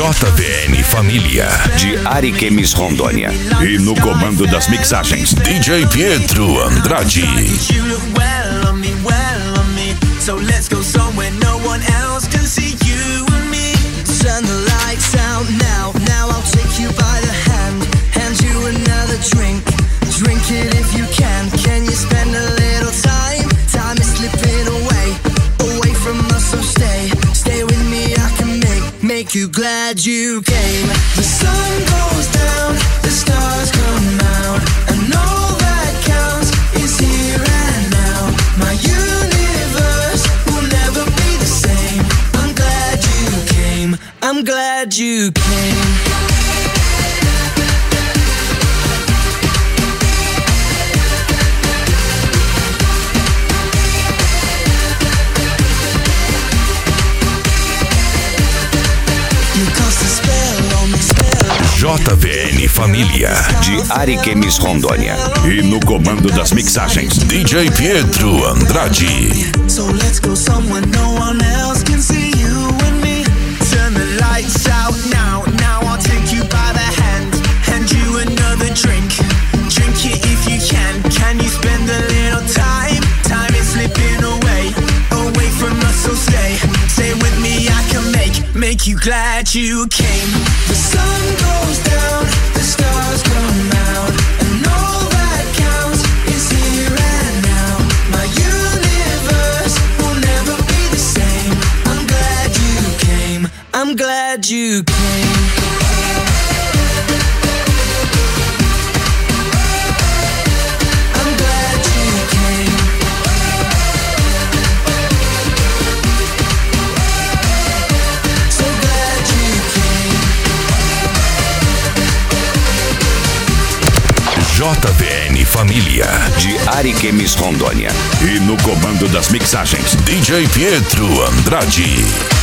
JVN Família, de Ariquemes, Rondônia. E no comando das mixagens, DJ Pietro Andrade. So let's go somewhere no one else can see you and me. Turn the lights out now. Now I'll take you by the hand you another drink. Drink it if you can. Can you spend a little time? Time is slipping away from us. So stay with me. I can make you glad you came. The sun goes down, the stars come out, and all that counts is here and now. My universe will never be the same. I'm glad you came. I'm glad you came. JVN Família, de Ariquemes, Rondônia. E no comando das mixagens, DJ Pietro Andrade. So let's go somewhere no one else can see you and me. Turn the lights out now. Now I'll take you by the hand you another drink. Drink it if you can. Can you spend a little time? Time is slipping away from us. So stay with me. I can make you glad you came. The sun goes down, the stars come out, and all that counts is here and now. My universe will never be the same. I'm glad you came. I'm glad you came. I'm glad you came. So glad you came. JVN Família, de Ariquemes, Rondônia. E no comando das mixagens, DJ Pietro Andrade.